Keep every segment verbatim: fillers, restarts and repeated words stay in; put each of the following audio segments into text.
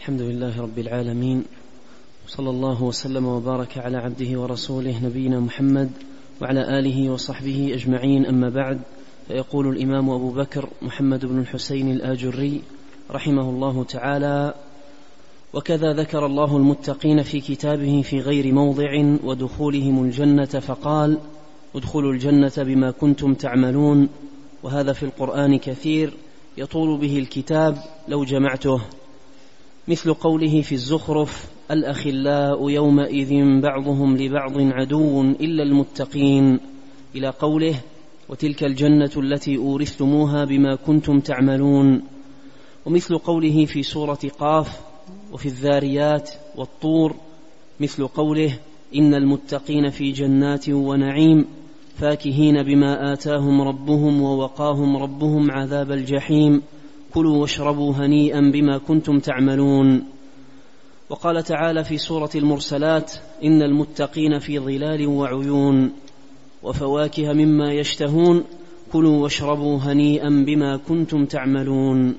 الحمد لله رب العالمين، صلى الله وسلم وبارك على عبده ورسوله نبينا محمد وعلى آله وصحبه أجمعين. أما بعد، فيقول الإمام أبو بكر محمد بن الحسين الآجري رحمه الله تعالى: وكذا ذكر الله المتقين في كتابه في غير موضع ودخولهم الجنة فقال: ادخلوا الجنة بما كنتم تعملون. وهذا في القرآن كثير يطول به الكتاب لو جمعته، مثل قوله في الزخرف: الأخلاء يومئذ بعضهم لبعض عدو إلا المتقين، إلى قوله: وتلك الجنة التي أورثتموها بما كنتم تعملون. ومثل قوله في سورة قاف: وفي الذاريات والطور، مثل قوله: إن المتقين في جنات ونعيم فاكهين بما آتاهم ربهم ووقاهم ربهم عذاب الجحيم كلوا واشربوا هنيئا بما كنتم تعملون. وقال تعالى في سورة المرسلات: إن المتقين في ظلال وعيون وفواكه مما يشتهون كلوا واشربوا هنيئا بما كنتم تعملون.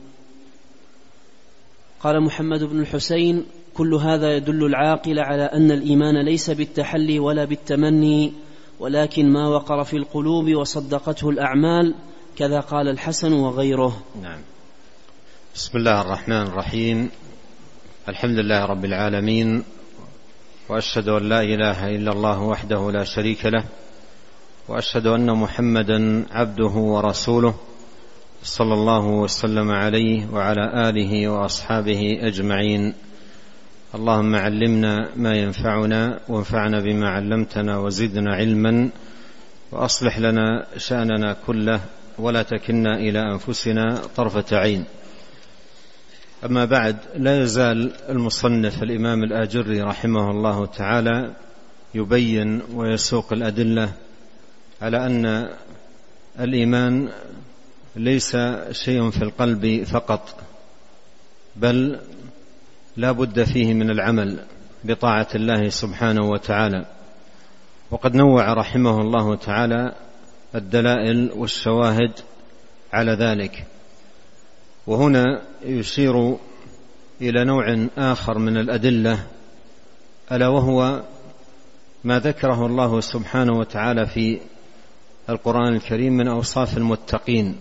قال محمد بن الحسين: كل هذا يدل العاقل على أن الإيمان ليس بالتحلي ولا بالتمني، ولكن ما وقر في القلوب وصدقته الأعمال، كذا قال الحسن وغيره. نعم. بسم الله الرحمن الرحيم. الحمد لله رب العالمين، وأشهد أن لا إله إلا الله وحده لا شريك له، وأشهد أن محمدا عبده ورسوله صلى الله وسلم عليه وعلى آله وأصحابه أجمعين. اللهم علمنا ما ينفعنا وانفعنا بما علمتنا وزدنا علما، وأصلح لنا شأننا كله ولا تكلنا إلى أنفسنا طرفة عين. أما بعد، لا يزال المصنف الإمام الآجري رحمه الله تعالى يبين ويسوق الأدلة على أن الإيمان ليس شيء في القلب فقط، بل لا بد فيه من العمل بطاعة الله سبحانه وتعالى. وقد نوع رحمه الله تعالى الدلائل والشواهد على ذلك، وهنا يشير إلى نوع آخر من الأدلة، ألا وهو ما ذكره الله سبحانه وتعالى في القرآن الكريم من أوصاف المتقين،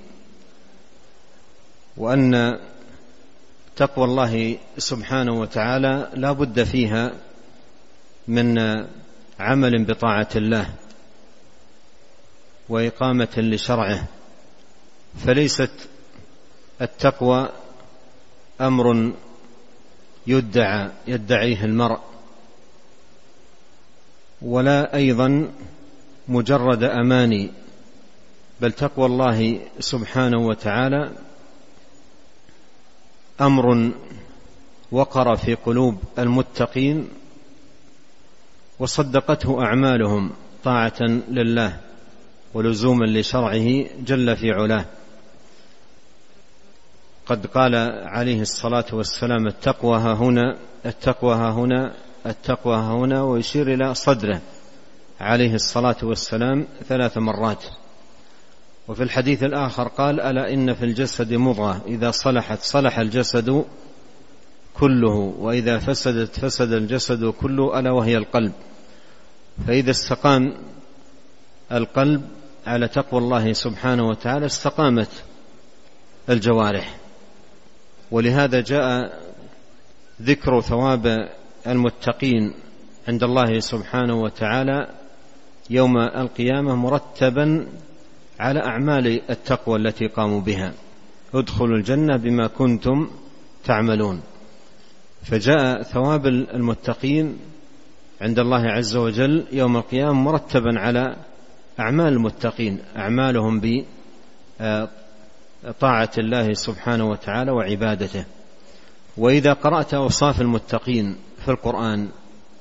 وأن تقوى الله سبحانه وتعالى لا بد فيها من عمل بطاعة الله وإقامة لشرعه، فليست التقوى أمر يدعى يدعيه المرء، ولا أيضا مجرد أماني، بل تقوى الله سبحانه وتعالى أمر وقر في قلوب المتقين وصدقته أعمالهم طاعة لله ولزوما لشرعه جل في علاه. قد قال عليه الصلاة والسلام: التقوى ها هنا، التقوى ها هنا، التقوى ها هنا، ويشير إلى صدره عليه الصلاة والسلام ثلاث مرات. وفي الحديث الآخر قال: ألا إن في الجسد مضغة إذا صلحت صلح الجسد كله، وإذا فسدت فسد الجسد كله، ألا وهي القلب. فإذا استقام القلب على تقوى الله سبحانه وتعالى استقامت الجوارح. ولهذا جاء ذكر ثواب المتقين عند الله سبحانه وتعالى يوم القيامة مرتبا على أعمال التقوى التي قاموا بها: ادخلوا الجنة بما كنتم تعملون. فجاء ثواب المتقين عند الله عز وجل يوم القيامة مرتبا على أعمال المتقين، أعمالهم بطاعة الله سبحانه وتعالى وعبادته. وإذا قرأت أوصاف المتقين في القرآن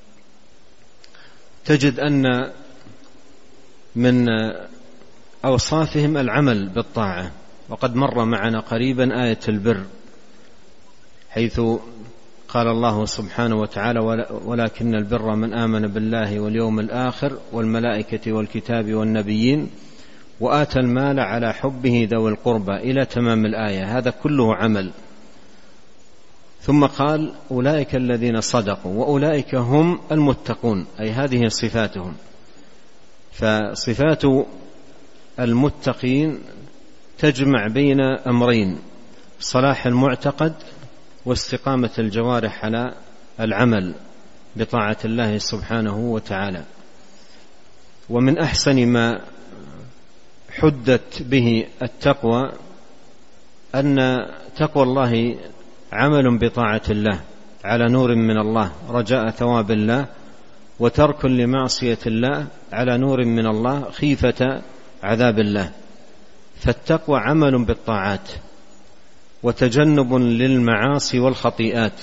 تجد أن من أوصافهم العمل بالطاعة. وقد مر معنا قريبا آية البر، حيث قال الله سبحانه وتعالى: ولكن البر من آمن بالله واليوم الآخر والملائكة والكتاب والنبيين وآتى المال على حبه ذوي القربى، إلى تمام الآية. هذا كله عمل. ثم قال أولئك الذين صدقوا وأولئك هم المتقون، أي هذه صفاتهم. فصفات المتقين تجمع بين أمرين: صلاح المعتقد واستقامة الجوارح على العمل بطاعة الله سبحانه وتعالى. ومن أحسن ما حدت به التقوى أن تقوى الله عمل بطاعة الله على نور من الله رجاء ثواب الله، وترك لمعصية الله على نور من الله خيفة عذاب الله. فالتقوى عمل بالطاعات وتجنب للمعاصي والخطيئات،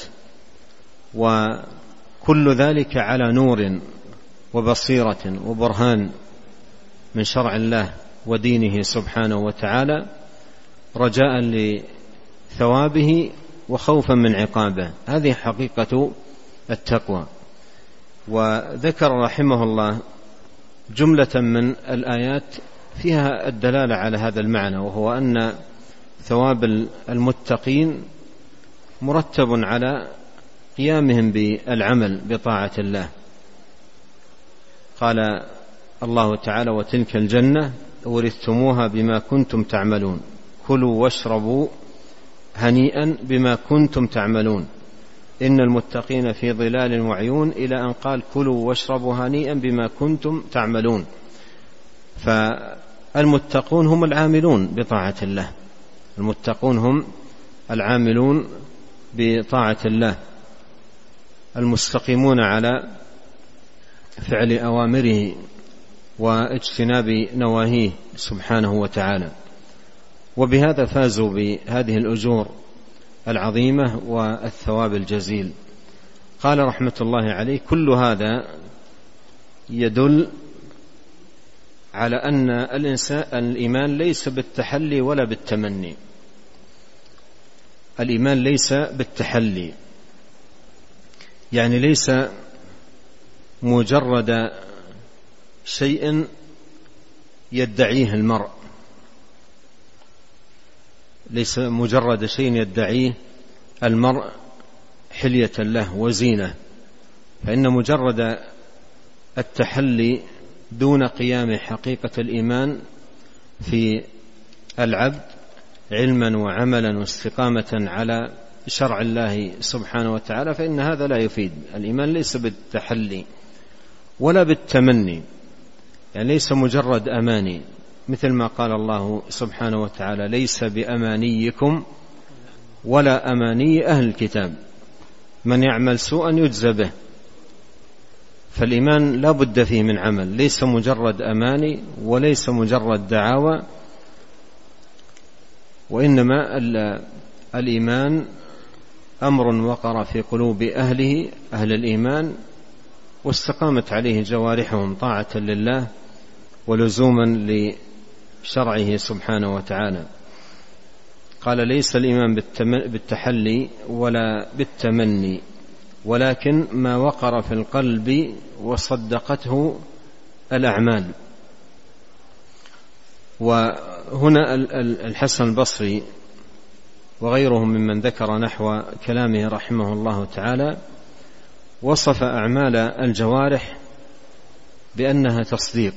وكل ذلك على نور وبصيرة وبرهان من شرع الله ودينه سبحانه وتعالى، رجاء لثوابه وخوفا من عقابه. هذه حقيقة التقوى. وذكر رحمه الله جملة من الآيات فيها الدلالة على هذا المعنى، وهو أن ثواب المتقين مرتب على قيامهم بالعمل بطاعة الله. قال الله تعالى: وتلك الجنة ورثتموها بما كنتم تعملون، كلوا واشربوا هنيئا بما كنتم تعملون، إن المتقين في ظلال وعيون، إلى أن قال: كلوا واشربوا هنيئا بما كنتم تعملون. فالمتقون هم العاملون بطاعة الله، المتقون هم العاملون بطاعة الله، المستقيمون على فعل أوامره واجتناب نواهيه سبحانه وتعالى. وبهذا فازوا بهذه الأجور العظيمة والثواب الجزيل. قال رحمة الله عليه: كل هذا يدل على أن الإنسان الإيمان ليس بالتحلي ولا بالتمني. الإيمان ليس بالتحلي، يعني ليس مجرد شيء يدعيه المرء، ليس مجرد شيء يدعيه المرء حلية له وزينة، فإن مجرد التحلي دون قيام حقيقة الإيمان في العبد علما وعملا واستقامة على شرع الله سبحانه وتعالى، فإن هذا لا يفيد. الإيمان ليس بالتحلي ولا بالتمني، يعني ليس مجرد أماني، مثل ما قال الله سبحانه وتعالى: ليس بأمانيكم ولا أماني أهل الكتاب، من يعمل سوءا يجزى به. فالإيمان لا بد فيه من عمل، ليس مجرد أماني وليس مجرد دعاوى، وإنما الإيمان أمر وقر في قلوب أهله أهل الإيمان، واستقامت عليه جوارحهم طاعة لله ولزوما لشرعه سبحانه وتعالى. قال: ليس الإيمان بالتحلي ولا بالتمني، ولكن ما وقر في القلب وصدقته الأعمال. وهنا الحسن البصري وغيرهم ممن ذكر نحو كلامه رحمه الله تعالى وصف أعمال الجوارح بأنها تصديق.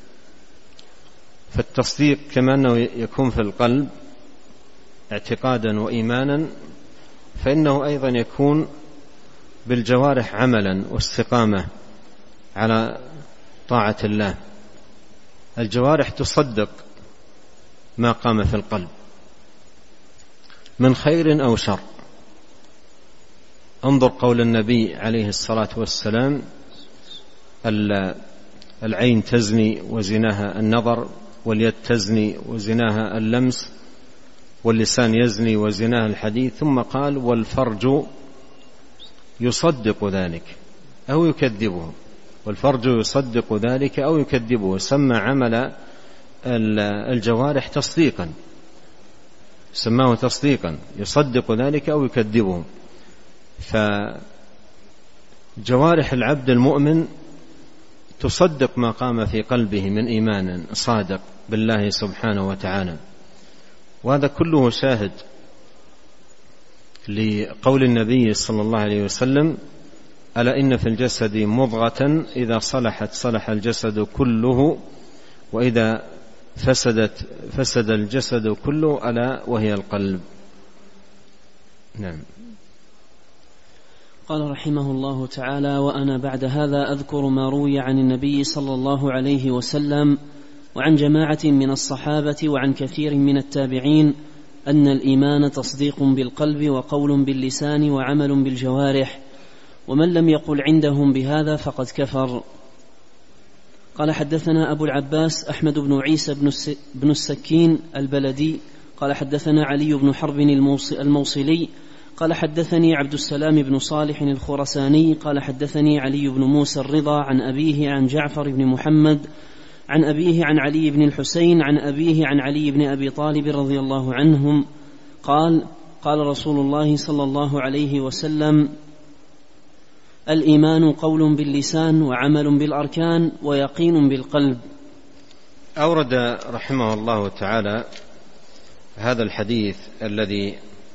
فالتصديق كما أنه يكون في القلب اعتقادا وإيمانا، فإنه أيضا يكون بالجوارح عملا واستقامة على طاعة الله. الجوارح تصدق ما قام في القلب من خير أو شر. انظر قول النبي عليه الصلاة والسلام: العين تزني وزناها النظر، واليد تزني وزناها اللمس، واللسان يزني وزناها الحديث. ثم قال: والفرج يصدق ذلك أو يكذبه. والفرج يصدق ذلك أو يكذبه. سمى عمل الجوارح تصديقا، سماه تصديقا، يصدق ذلك أو يكذبه. فجوارح العبد المؤمن تصدق ما قام في قلبه من إيمان صادق بالله سبحانه وتعالى. وهذا كله شاهد لقول النبي صلى الله عليه وسلم: ألا إن في الجسد مضغة إذا صلحت صلح الجسد كله وإذا فسدت فسد الجسد كله ألا وهي القلب. نعم. قال رحمه الله تعالى: وأنا بعد هذا أذكر ما روي عن النبي صلى الله عليه وسلم وعن جماعة من الصحابة وعن كثير من التابعين أن الإيمان تصديق بالقلب وقول باللسان وعمل بالجوارح، ومن لم يقل عندهم بهذا فقد كفر. قال: حدثنا أبو العباس أحمد بن عيسى بن السكين البلدي قال: حدثنا علي بن حرب الموصلي قال: حدثني عبد السلام بن صالح الخرساني قال: حدثني علي بن موسى الرضا عن أبيه عن جعفر بن محمد عن أبيه عن علي بن الحسين عن أبيه عن علي بن أبي طالب رضي الله عنهم قال: قال رسول الله صلى الله عليه وسلم: الإيمان قول باللسان وعمل بالأركان ويقين بالقلب. أورد رحمه الله تعالى هذا الحديث الذي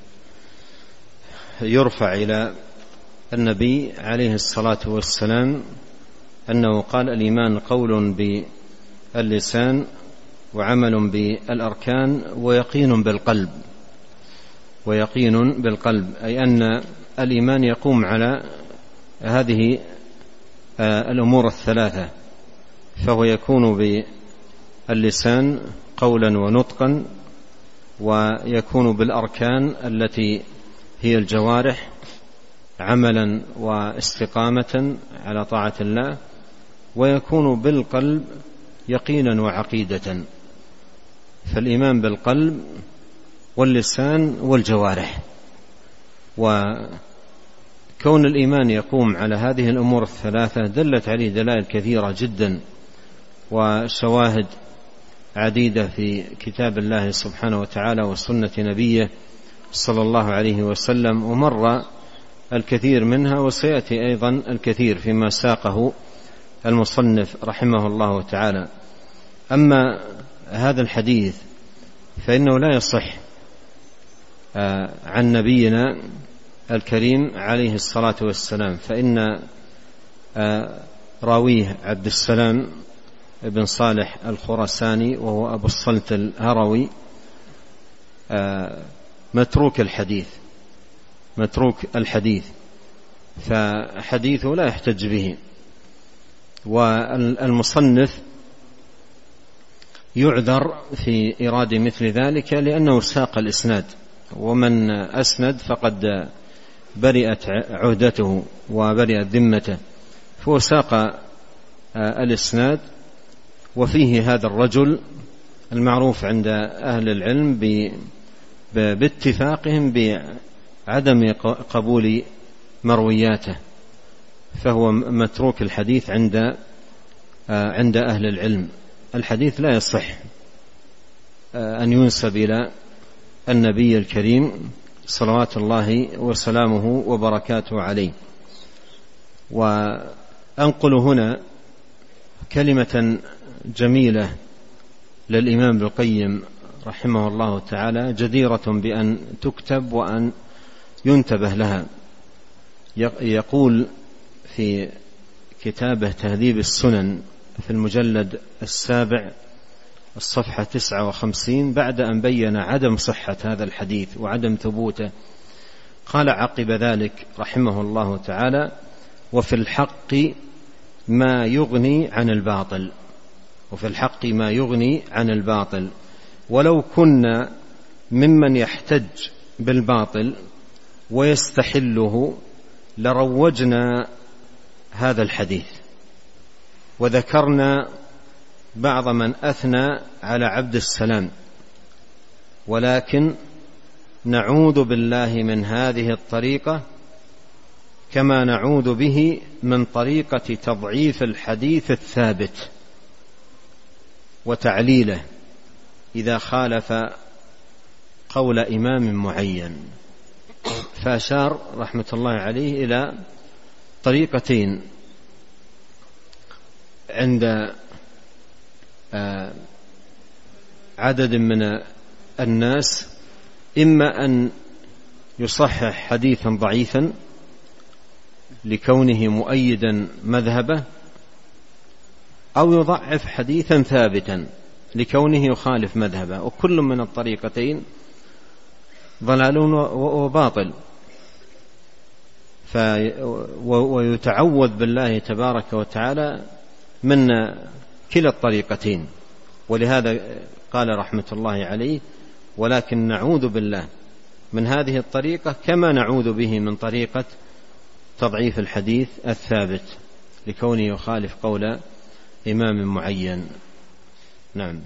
يرفع إلى النبي عليه الصلاة والسلام أنه قال: الإيمان قول باللسان وعمل بالأركان ويقين بالقلب. ويقين بالقلب أي أن الإيمان يقوم على هذه الأمور الثلاثة، فهو يكون باللسان قولا ونطقا، ويكون بالأركان التي هي الجوارح عملا واستقامة على طاعة الله، ويكون بالقلب يقينا وعقيدة. فالإيمان بالقلب واللسان والجوارح. وكون الإيمان يقوم على هذه الأمور الثلاثة دلت عليه دلائل كثيرة جدا وشواهد عديدة في كتاب الله سبحانه وتعالى وسنة نبيه صلى الله عليه وسلم، ومر الكثير منها وسيأتي أيضا الكثير فيما ساقه المصنف رحمه الله تعالى. أما هذا الحديث فإنه لا يصح عن نبينا الكريم عليه الصلاة والسلام، فإن راويه عبد السلام بن صالح الخرساني وهو أبو الصلت الهروي متروك الحديث متروك الحديث فحديثه لا يحتج به. والمصنف يعذر في إراد مثل ذلك لأنه ساق الإسناد، ومن أسند فقد برئت عهدته وبرئت ذمته، فهو ساق الإسناد وفيه هذا الرجل المعروف عند أهل العلم باتفاقهم بعدم قبول مروياته، فهو متروك الحديث عند عند أهل العلم. الحديث لا يصح أن ينسب إلى النبي الكريم صلوات الله وسلامه وبركاته عليه. وأنقل هنا كلمة جميلة للإمام ابن القيم رحمه الله تعالى جديرة بأن تكتب وأن ينتبه لها. يقول في كتابه تهذيب السنن في المجلد السابع الصفحة تسعة وخمسين بعد أن بين عدم صحة هذا الحديث وعدم ثبوته، قال عقب ذلك رحمه الله تعالى: وفي الحق ما يغني عن الباطل وفي الحق ما يغني عن الباطل ولو كنا ممن يحتج بالباطل ويستحله لروجنا هذا الحديث وذكرنا بعض من أثنى على عبد السلام، ولكن نعوذ بالله من هذه الطريقة كما نعوذ به من طريقة تضعيف الحديث الثابت وتعليله إذا خالف قول إمام معين. فأشار رحمة الله عليه إلى طريقتين عند عدد من الناس: إما أن يصحح حديثا ضعيفا لكونه مؤيدا مذهبه، أو يضعف حديثا ثابتا لكونه يخالف مذهبه، وكل من الطريقتين ضلال وباطل. ويتعوذ بالله تبارك وتعالى من كلا الطريقتين. ولهذا قال رحمة الله عليه: ولكن نعوذ بالله من هذه الطريقة كما نعوذ به من طريقة تضعيف الحديث الثابت لكونه يخالف قول إمام معين. نعم.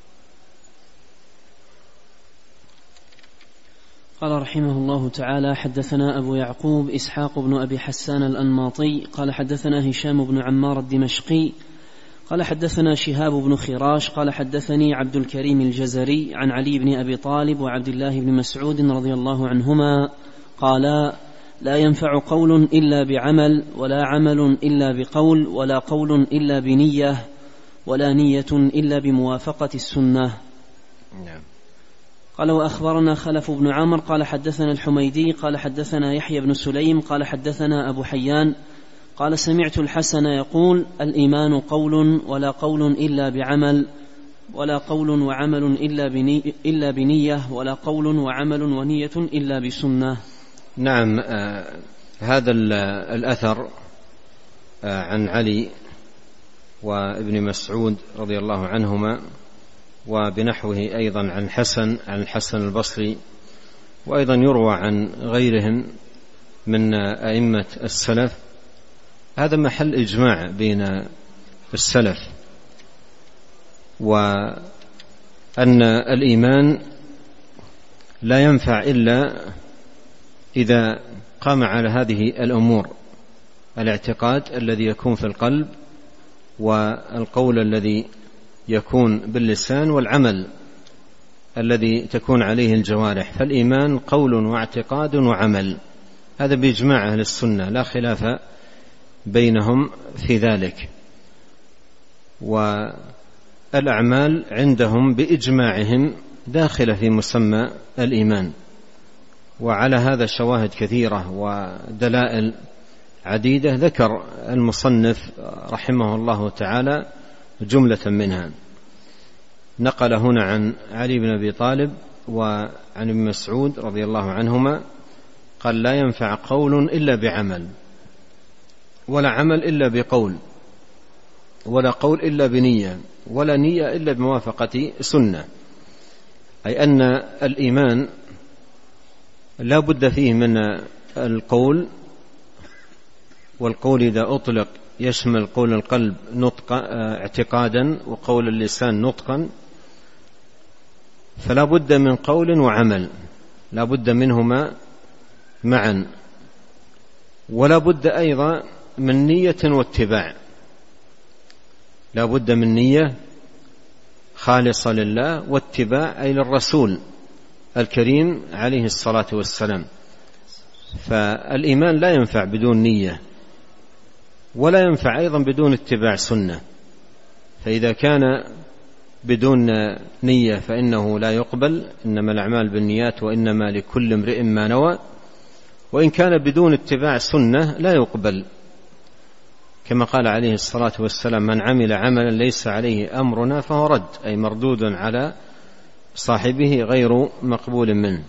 قال رحمه الله تعالى: حدثنا أبو يعقوب إسحاق بن أبي حسان الأنماطي قال حدثنا هشام بن عمار الدمشقي قال حدثنا شهاب بن خراش قال حدثني عبد الكريم الجزري عن علي بن أبي طالب وعبد الله بن مسعود رضي الله عنهما قالا: لا ينفع قول إلا بعمل، ولا عمل إلا بقول، ولا قول إلا بنية، ولا نية إلا بموافقة السنة. نعم. قال: وأخبرنا خلف بن عمر قال حدثنا الحميدي قال حدثنا يحيى بن سليم قال حدثنا أبو حيان قال: سمعت الحسن يقول: الإيمان قول، ولا قول إلا بعمل، ولا قول وعمل إلا, بني إلا بنية، ولا قول وعمل ونية إلا بسنة. نعم. آه هذا الأثر آه عن علي وابن مسعود رضي الله عنهما، وبنحوه أيضا عن الحسن عن الحسن البصري، وأيضا يروى عن غيرهم من أئمة السلف. هذا محل إجماع بين السلف، وأن الإيمان لا ينفع إلا إذا قام على هذه الأمور: الاعتقاد الذي يكون في القلب، والقول الذي يكون باللسان، والعمل الذي تكون عليه الجوارح. فالإيمان قول واعتقاد وعمل، هذا بإجماع أهل السنة، لا خلاف بينهم في ذلك. والأعمال عندهم بإجماعهم داخلة في مسمى الإيمان. وعلى هذا شواهد كثيرة ودلائل عديدة ذكر المصنف رحمه الله تعالى جملة منها. نقل هنا عن علي بن أبي طالب وعن ابن مسعود رضي الله عنهما قال: لا ينفع قول إلا بعمل، ولا عمل إلا بقول، ولا قول إلا بنية، ولا نية إلا بموافقة سنة. أي أن الإيمان لا بد فيه من القول، والقول إذا أطلق يشمل قول القلب نطق اعتقادا، وقول اللسان نطقا، فلا بد من قول وعمل، لا بد منهما معا. ولا بد أيضا من نية واتباع، لا بد من نية خالصة لله، واتباع أي للرسول الكريم عليه الصلاة والسلام. فالإيمان لا ينفع بدون نية، ولا ينفع أيضا بدون اتباع سنة. فإذا كان بدون نية فإنه لا يقبل، إنما الأعمال بالنيات وإنما لكل امرئ ما نوى. وإن كان بدون اتباع سنة لا يقبل، كما قال عليه الصلاة والسلام: من عمل عملا ليس عليه أمرنا فهو رد، أي مردود على صاحبه غير مقبول منه.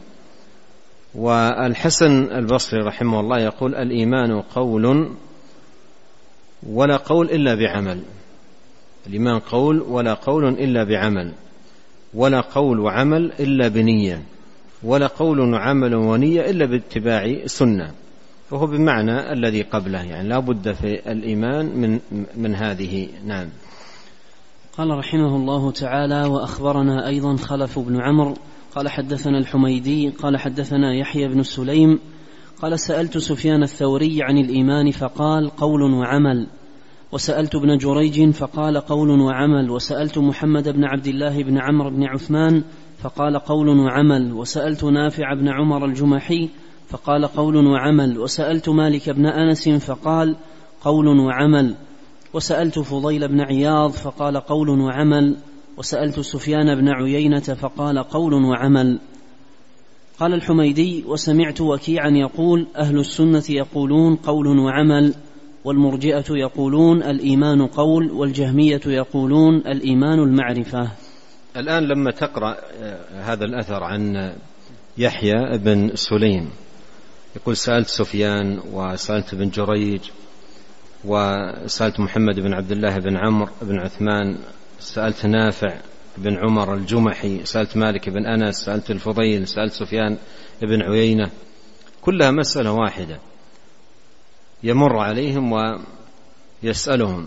والحسن البصري رحمه الله يقول: الإيمان قول ولا قول إلا بعمل. الإيمان قول ولا قول إلا بعمل، ولا قول وعمل إلا بنية، ولا قول وعمل ونية إلا باتباع سنة. فهو بمعنى الذي قبله، يعني لا بد في الإيمان من, من هذه. نعم. قال رحمه الله تعالى: وأخبرنا أيضا خلف بن عمرو قال حدثنا الحميدي قال حدثنا يحيى بن سليم قال: سألت سفيان الثوري عن الإيمان فقال: قول وعمل. وسألت ابن جريج فقال: قول وعمل. وسألت محمد بن عبد الله بن عمرو بن عثمان فقال: قول وعمل. وسألت نافع بن عمر الجمحي فقال: قول وعمل. وسألت مالك بن أنس فقال: قول وعمل. وسألت فضيل بن عياض فقال: قول وعمل. وسألت سفيان بن عيينة فقال: قول وعمل. قال الحميدي: وسمعت وكيعا يقول: أهل السنة يقولون قول وعمل، والمرجئة يقولون الإيمان قول، والجهمية يقولون الإيمان المعرفة. الآن لما تقرأ هذا الأثر عن يحيى بن سليم يقول: سألت سفيان، وسألت بن جريج، وسألت محمد بن عبد الله بن عمرو بن عثمان، سألت نافع بن عمر الجمحي، سألت مالك بن أنس، سألت الفضيل، سألت سفيان بن عيينة، كلها مسألة واحدة يمر عليهم ويسألهم.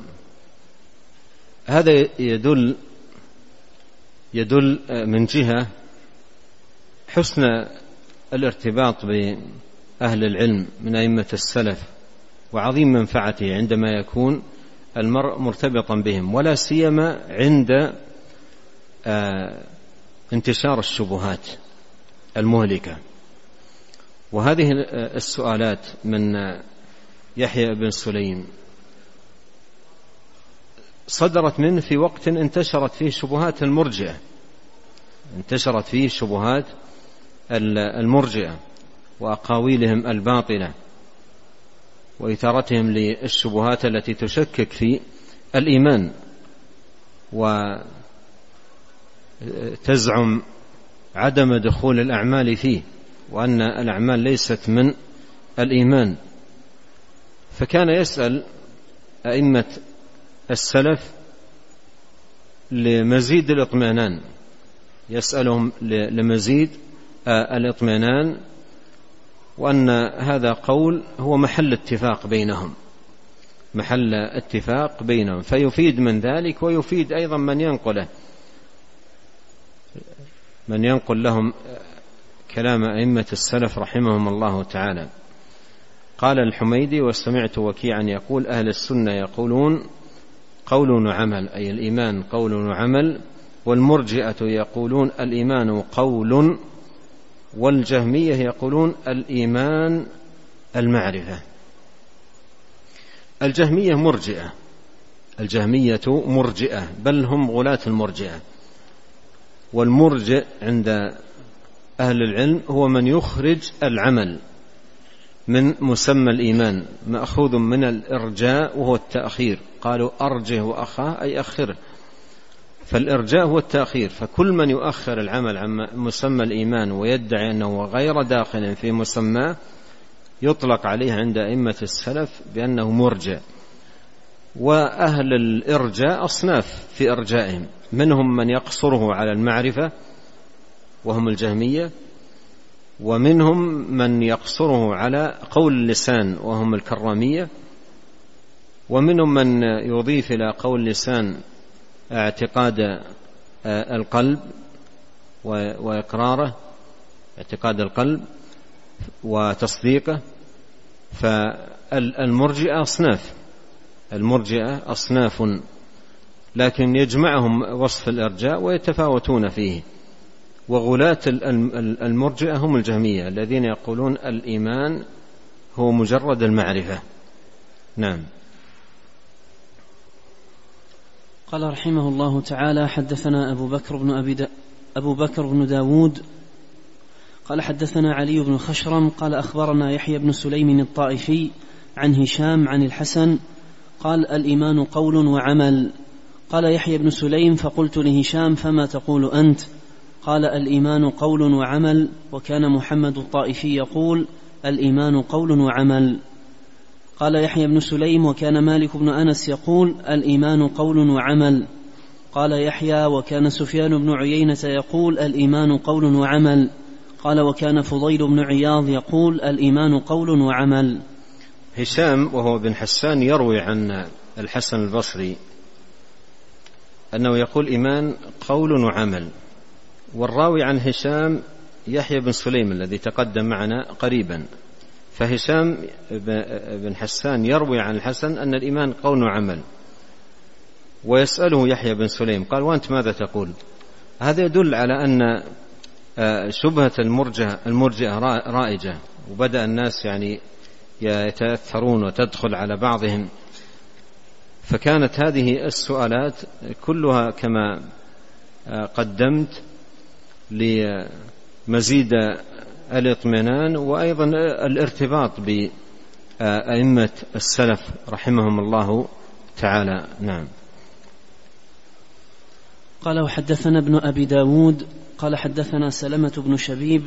هذا يدل يدل من جهة حسن الارتباط بأهل العلم من أئمة السلف، وعظيم منفعته عندما يكون المرء مرتبطا بهم، ولا سيما عند انتشار الشبهات المهلكة. وهذه السؤالات من يحيى بن سليم صدرت منه في وقت انتشرت فيه شبهات المرجئة انتشرت فيه شبهات المرجئة وأقاويلهم الباطلة وإثارتهم للشبهات التي تشكك في الإيمان وتزعم عدم دخول الأعمال فيه، وأن الأعمال ليست من الإيمان. فكان يسأل أئمة السلف لمزيد الاطمئنان، يسألهم لمزيد الاطمئنان، وأن هذا قول هو محل اتفاق بينهم محل اتفاق بينهم فيفيد من ذلك، ويفيد أيضا من ينقله من ينقل لهم كلام أئمة السلف رحمهم الله تعالى. قال الحميدي: وسمعت وكيعا يقول: أهل السنة يقولون قول وعمل، أي الإيمان قول وعمل، والمرجئة يقولون الإيمان قول، والجهمية يقولون الإيمان المعرفة. الجهمية مرجئة الجهمية مرجئة بل هم غلاة المرجئة. والمرجئ عند أهل العلم هو من يخرج العمل من مسمى الإيمان، مأخوذ من الإرجاء وهو التأخير، قالوا أرجه وأخاه أي أخره، فالإرجاء هو التأخير. فكل من يؤخر العمل عن مسمى الإيمان ويدعي أنه غير داخل في مسماه يطلق عليه عند أئمة السلف بأنه مرجئ. وأهل الإرجاء أصناف في إرجائهم، منهم من يقصره على المعرفة وهم الجهمية، ومنهم من يقصره على قول اللسان وهم الكرامية، ومنهم من يضيف إلى قول اللسان اعتقاد القلب وإقراره، اعتقاد القلب وتصديقه. فالمرجئة أصناف المرجئة أصناف لكن يجمعهم وصف الإرجاء ويتفاوتون فيه. وغلاة المرجئة هم الجهمية الذين يقولون الإيمان هو مجرد المعرفة. نعم. قال رحمه الله تعالى: حدثنا أبو بكر بن أبي دا أبو بكر بن داود قال حدثنا علي بن خشرم قال أخبرنا يحيى بن سليم الطائفي عن هشام عن الحسن قال: الإيمان قول وعمل. قال يحيى بن سليم: فقلت لهشام: فما تقول أنت؟ قال: الإيمان قول وعمل. وكان محمد الطائفي يقول: الإيمان قول وعمل. قال يحيى بن سليم: وكان مالك بن أنس يقول: الإيمان قول وعمل. قال يحيى: وكان سفيان بن عيينة يقول: الإيمان قول وعمل. قال: وكان فضيل بن عياض يقول: الإيمان قول وعمل. هشام وهو بن حسان يروي عن الحسن البصري أنه يقول إيمان قول وعمل، والراوي عن هشام يحيى بن سليم الذي تقدم معنا قريبا. فهشام بن حسان يروي عن الحسن أن الإيمان قول وعمل، ويسأله يحيى بن سليم قال: وأنت ماذا تقول؟ هذا يدل على أن شبهة المرجئة المرجئة رائجة، وبدأ الناس يعني يتأثرون وتدخل على بعضهم. فكانت هذه السؤالات كلها كما قدمت لمزيد الاطمئنان وأيضا الارتباط بأئمة السلف رحمهم الله تعالى. نعم. قال وحدثنا ابن أبي داود قال حدثنا سلمة بن شبيب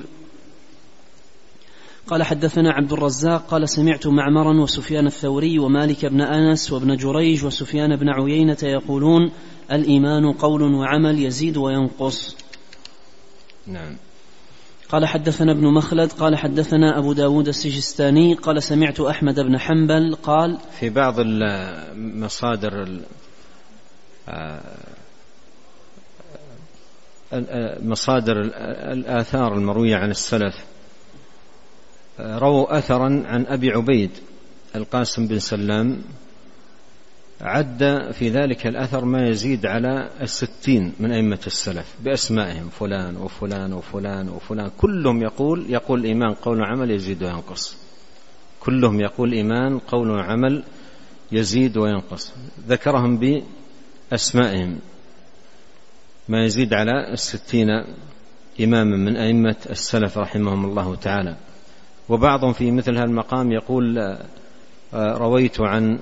قال حدثنا عبد الرزاق قال سمعت معمرا وسفيان الثوري ومالك بن أنس وابن جريج وسفيان بن عيينة يقولون الإيمان قول وعمل يزيد وينقص. نعم. قال حدثنا ابن مخلد قال حدثنا أبو داود السجستاني قال سمعت أحمد بن حنبل قال في بعض المصادر مصادر الآثار المروية عن السلف رووا أثرا عن أبي عبيد القاسم بن سلام عد في ذلك الأثر ما يزيد على الستين من أئمة السلف بأسمائهم فلان وفلان وفلان وفلان كلهم يقول يقول الإيمان قول وعمل يزيد وينقص. كلهم يقول الإيمان قول وعمل يزيد وينقص. ذكرهم بأسمائهم ما يزيد على الستين إماما من أئمة السلف رحمهم الله تعالى. وبعضهم في مثل هذا المقام يقول رويت عن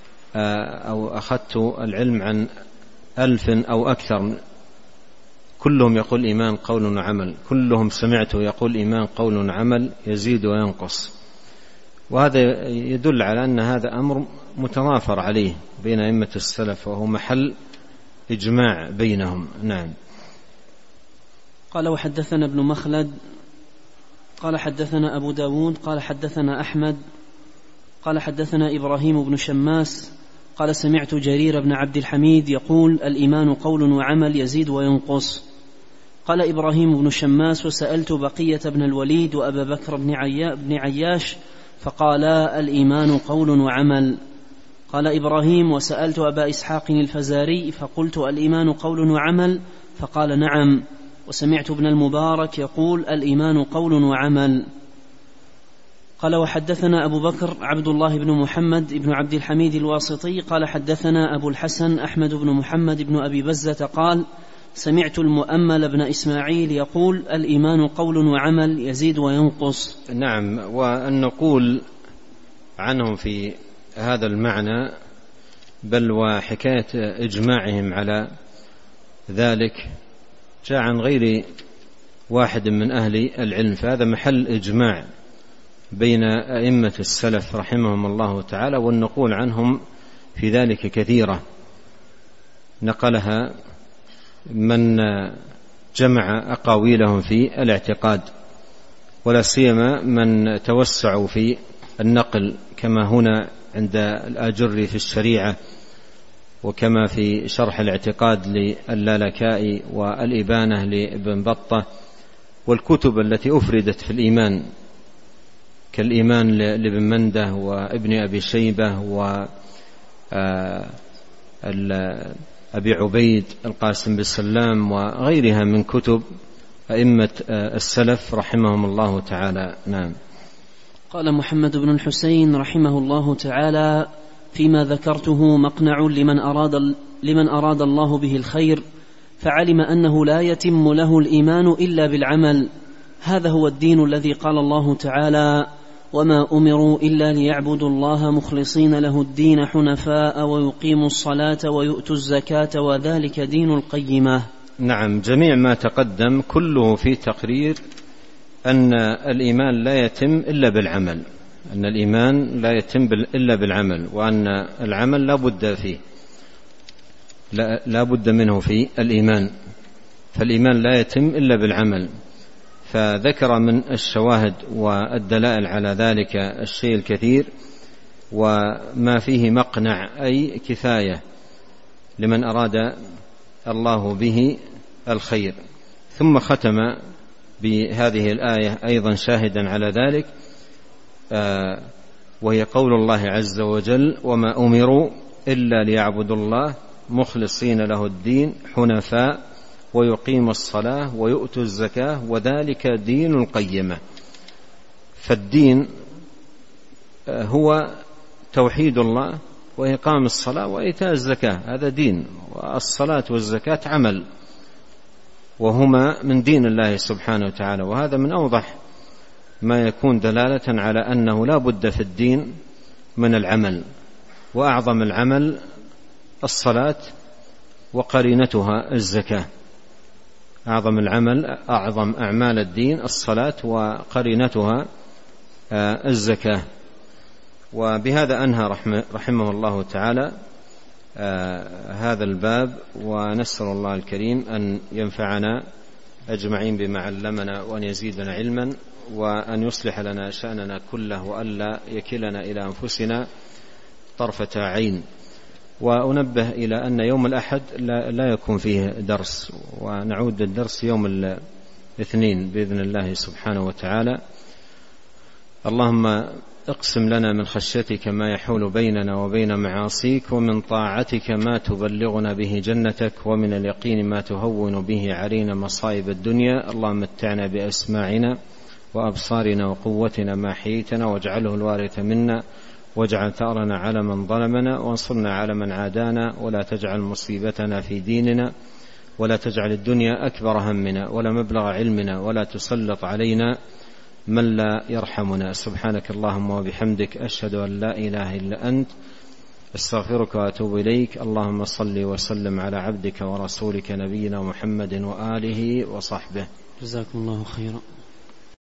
أو أخذت العلم عن ألف أو أكثر كلهم يقول إيمان قول وعمل، كلهم سمعته يقول إيمان قول وعمل يزيد وينقص. وهذا يدل على أن هذا أمر متضافر عليه بين أئمة السلف وهو محل إجماع بينهم. نعم. قال وحدثنا ابن مخلد قال حدثنا أبو داود قال حدثنا أحمد قال حدثنا إبراهيم بن شماس قال سمعت جرير بن عبد الحميد يقول الإيمان قول وعمل يزيد وينقص. قال إبراهيم بن شماس وسألت بقية بن الوليد وأبا بكر بن, عيا بن عياش فقالا الإيمان قول وعمل. قال إبراهيم وسألت أبا إسحاق الفزاري فقلت الإيمان قول وعمل فقال نعم. وسمعت ابن المبارك يقول الإيمان قول وعمل. قال وحدثنا أبو بكر عبد الله بن محمد بن عبد الحميد الواسطي قال حدثنا أبو الحسن أحمد بن محمد بن أبي بزة قال سمعت المؤمل بن إسماعيل يقول الإيمان قول وعمل يزيد وينقص. نعم. وأن نقول عنهم في هذا المعنى بل وحكاية إجماعهم على ذلك جاء عن غير واحد من أهل العلم، فهذا محل إجماع بين أئمة السلف رحمهم الله تعالى، والنقول عنهم في ذلك كثيرة نقلها من جمع أقاويلهم في الاعتقاد، ولا سيما من توسعوا في النقل كما هنا عند الآجري في الشريعة، وكما في شرح الاعتقاد للالكائي والإبانة لابن بطة، والكتب التي أفردت في الإيمان كالإيمان لابن منده وابن أبي شيبة وأبي عبيد القاسم بن سلام وغيرها من كتب أئمة السلف رحمهم الله تعالى. نعم. قال محمد بن الحسين رحمه الله تعالى فيما ذكرته مقنع لمن أراد, لمن أراد الله به الخير فعلم أنه لا يتم له الإيمان إلا بالعمل. هذا هو الدين الذي قال الله تعالى وما أمروا إلا ليعبدوا الله مخلصين له الدين حنفاء ويقيموا الصلاة ويؤتوا الزكاة وذلك دين القيمة. نعم. جميع ما تقدم كله في تقرير أن الإيمان لا يتم إلا بالعمل، أن الإيمان لا يتم إلا بالعمل، وأن العمل لا بد فيه لا, لا بد منه في الإيمان، فالإيمان لا يتم إلا بالعمل. فذكر من الشواهد والدلائل على ذلك الشيء الكثير وما فيه مقنع أي كفاية لمن أراد الله به الخير. ثم ختم بهذه الآية أيضا شاهدا على ذلك، آه وهي قول الله عز وجل وما أمروا إلا ليعبدوا الله مخلصين له الدين حنفاء ويقيم الصلاة ويؤتوا الزكاة وذلك دين القيمة. فالدين هو توحيد الله وإقام الصلاة وإيتاء الزكاة، هذا دين، والصلاة والزكاة عمل، وهما من دين الله سبحانه وتعالى. وهذا من أوضح ما يكون دلالة على أنه لا بد في الدين من العمل، وأعظم العمل الصلاة وقرينتها الزكاة. أعظم العمل أعظم أعمال الدين الصلاة وقرينتها الزكاة. وبهذا أنهى رحمه الله تعالى هذا الباب، ونسأل الله الكريم أن ينفعنا أجمعين بما علمنا، وأن يزيدنا علما، وأن يصلح لنا شأننا كله، وألا يكلنا إلى أنفسنا طرفة عين. وأنبه إلى أن يوم الأحد لا يكون فيه درس، ونعود الدرس يوم الاثنين بإذن الله سبحانه وتعالى. اللهم اقسم لنا من خشيتك ما يحول بيننا وبين معاصيك، ومن طاعتك ما تبلغنا به جنتك، ومن اليقين ما تهون به علينا مصائب الدنيا. اللهم متعنا بأسماعنا وأبصارنا وقوتنا ما حييتنا، واجعله الوارث منا، واجعل ثأرنا على من ظلمنا، وانصرنا على من عادانا، ولا تجعل مصيبتنا في ديننا، ولا تجعل الدنيا أكبر همنا ولا مبلغ علمنا، ولا تسلط علينا من لا يرحمنا. سبحانك اللهم وبحمدك، أشهد أن لا إله إلا أنت، استغفرك وأتوب إليك. اللهم صل وسلم على عبدك ورسولك نبينا محمد وآله وصحبه. جزاكم الله خيرا.